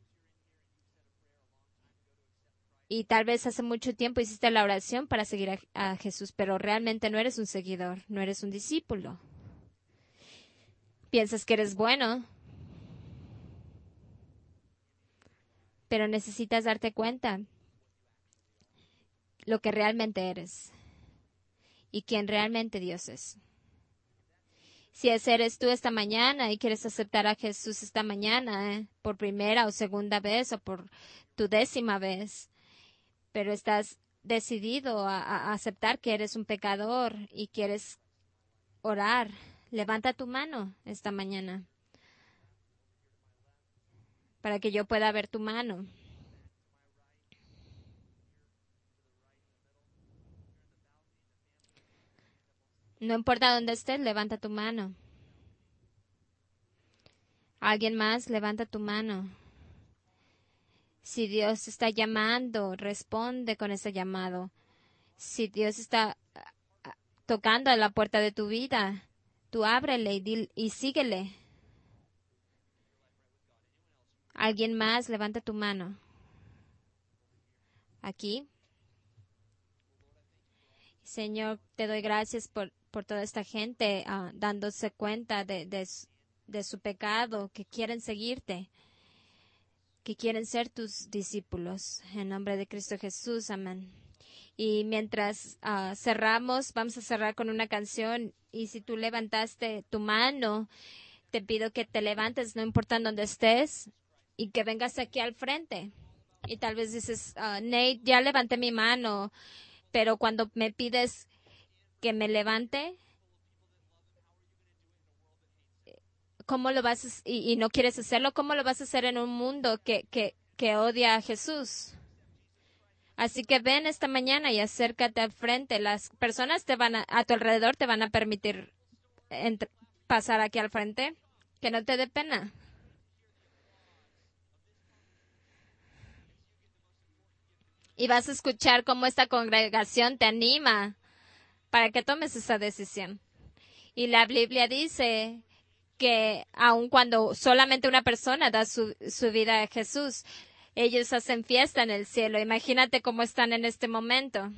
Y tal vez hace mucho tiempo hiciste la oración para seguir a, a Jesús, pero realmente no eres un seguidor, no eres un discípulo. Piensas que eres bueno, pero necesitas darte cuenta lo que realmente eres y quién realmente Dios es. Si ese eres tú esta mañana y quieres aceptar a Jesús esta mañana, ¿eh? por primera o segunda vez o por tu décima vez, pero estás decidido a, a aceptar que eres un pecador y quieres orar, levanta tu mano esta mañana para que yo pueda ver tu mano. No importa dónde estés, levanta tu mano. ¿Alguien más? Levanta tu mano. Si Dios está llamando, responde con ese llamado. Si Dios está tocando a la puerta de tu vida, tú ábrele y, dil, y síguele. ¿Alguien más? Levanta tu mano. Aquí. Señor, te doy gracias por, por toda esta gente uh, dándose cuenta de, de, de su pecado, que quieren seguirte, que quieren ser tus discípulos. En nombre de Cristo Jesús, amén. Y mientras uh, cerramos, vamos a cerrar con una canción. Y si tú levantaste tu mano, te pido que te levantes, no importa en dónde estés, y que vengas aquí al frente. Y tal vez dices, uh, Nate, ya levanté mi mano, pero cuando me pides que me levante, ¿cómo lo vas a, y, y no quieres hacerlo? ¿Cómo lo vas a hacer en un mundo que, que, que odia a Jesús? Así que ven esta mañana y acércate al frente. Las personas te van a, a tu alrededor te van a permitir ent- pasar aquí al frente. Que no te dé pena. Y vas a escuchar cómo esta congregación te anima para que tomes esa decisión. Y la Biblia dice que aun cuando solamente una persona da su, su vida a Jesús, ellos hacen fiesta en el cielo. Imagínate cómo están en este momento.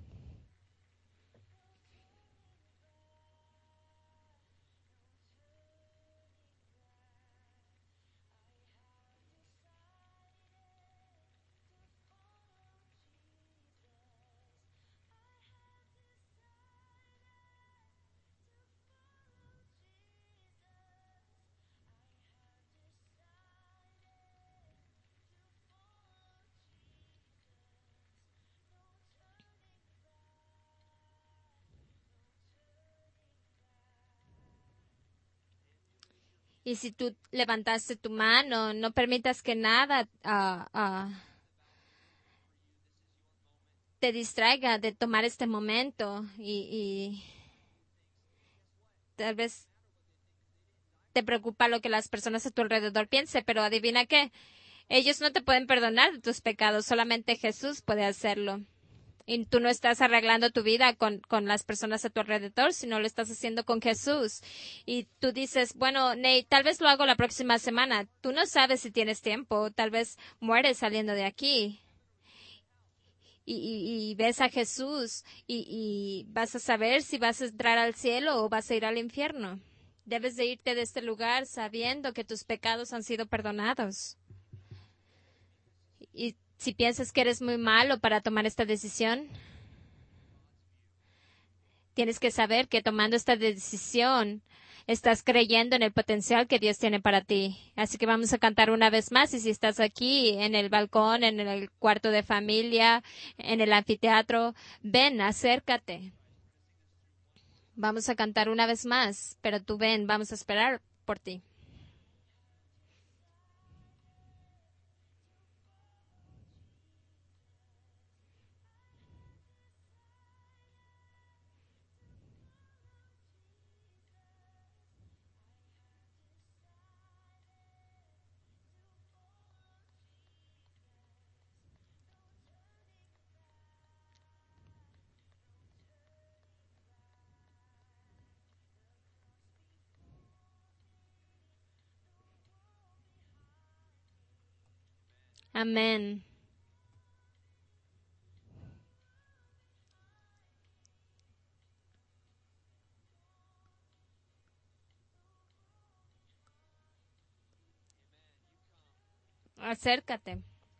Y si tú levantaste tu mano, no permitas que nada uh, uh, te distraiga de tomar este momento. Y, y tal vez te preocupa lo que las personas a tu alrededor piensen, pero adivina qué. Ellos no te pueden perdonar de tus pecados, solamente Jesús puede hacerlo. Y tú no estás arreglando tu vida con, con las personas a tu alrededor, sino lo estás haciendo con Jesús. Y tú dices, bueno, Nate, tal vez lo hago la próxima semana. Tú no sabes si tienes tiempo. Tal vez mueres saliendo de aquí. Y, y, y ves a Jesús y, y vas a saber si vas a entrar al cielo o vas a ir al infierno. Debes de irte de este lugar sabiendo que tus pecados han sido perdonados. Y si piensas que eres muy malo para tomar esta decisión, tienes que saber que tomando esta decisión estás creyendo en el potencial que Dios tiene para ti. Así que vamos a cantar una vez más. Y si estás aquí en el balcón, en el cuarto de familia, en el anfiteatro, ven, acércate. Vamos a cantar una vez más, pero tú ven, vamos a esperar por ti. Amén. Acércate.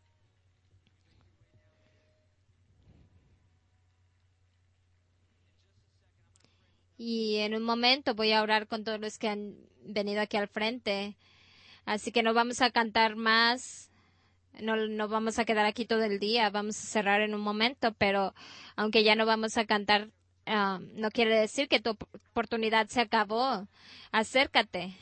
Y en un momento voy a orar con todos los que han venido aquí al frente. Así que no vamos a cantar más. No, no vamos a quedar aquí todo el día. Vamos a cerrar en un momento. Pero aunque ya no vamos a cantar, uh, no quiere decir que tu oportunidad se acabó. Acércate.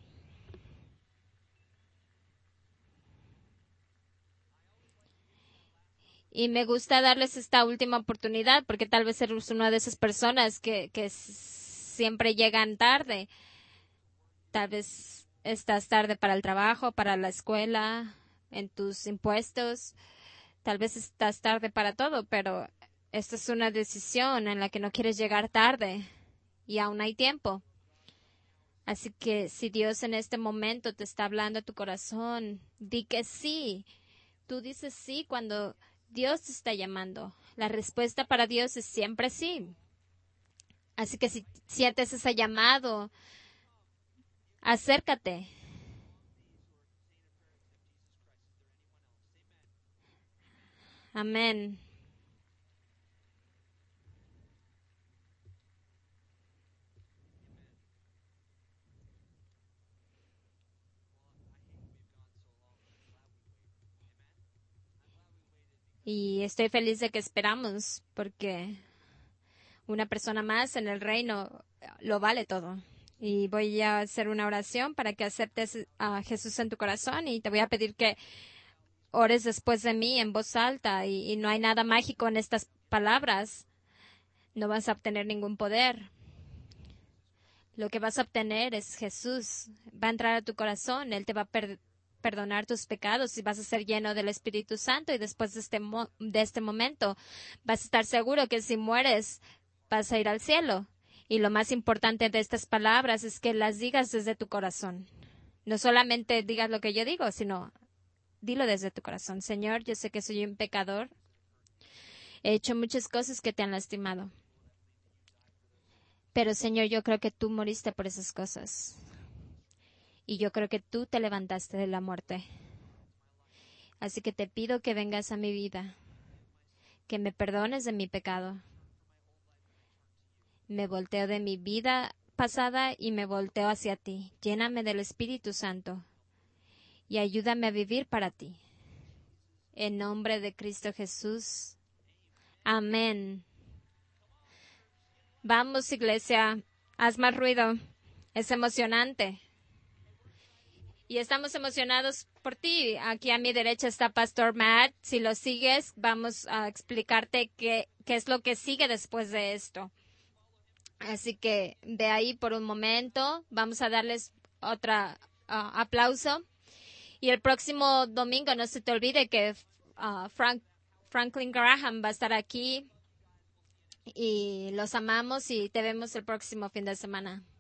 Y me gusta darles esta última oportunidad porque tal vez eres una de esas personas que, que siempre llegan tarde. Tal vez estás tarde para el trabajo, para la escuela, en tus impuestos. Tal vez estás tarde para todo, pero esta es una decisión en la que no quieres llegar tarde y aún hay tiempo. Así que si Dios en este momento te está hablando a tu corazón, di que sí. Tú dices sí cuando Dios te está llamando. La respuesta para Dios es siempre sí. Así que si sientes ese llamado, acércate. Amén. Y estoy feliz de que esperamos, porque una persona más en el reino lo vale todo. Y voy a hacer una oración para que aceptes a Jesús en tu corazón y te voy a pedir que ores después de mí en voz alta y, y no hay nada mágico en estas palabras. No vas a obtener ningún poder. Lo que vas a obtener es Jesús. Va a entrar a tu corazón. Él te va a per perdonar tus pecados y vas a ser lleno del Espíritu Santo. Y después de este, mo de este momento vas a estar seguro que si mueres vas a ir al cielo. Y lo más importante de estas palabras es que las digas desde tu corazón. No solamente digas lo que yo digo, sino dilo desde tu corazón. Señor, yo sé que soy un pecador. He hecho muchas cosas que te han lastimado. Pero, Señor, yo creo que tú moriste por esas cosas. Y yo creo que tú te levantaste de la muerte. Así que te pido que vengas a mi vida, que me perdones de mi pecado. Me volteo de mi vida pasada y me volteo hacia ti. Lléname del Espíritu Santo y ayúdame a vivir para ti. En nombre de Cristo Jesús. Amén. Vamos, iglesia, haz más ruido. Es emocionante. Y estamos emocionados por ti. Aquí a mi derecha está Pastor Matt. Si lo sigues, vamos a explicarte qué, qué es lo que sigue después de esto. Así que ve ahí por un momento. Vamos a darles otro uh, aplauso. Y el próximo domingo, no se te olvide que uh, Frank, Franklin Graham va a estar aquí. Y los amamos y te vemos el próximo fin de semana.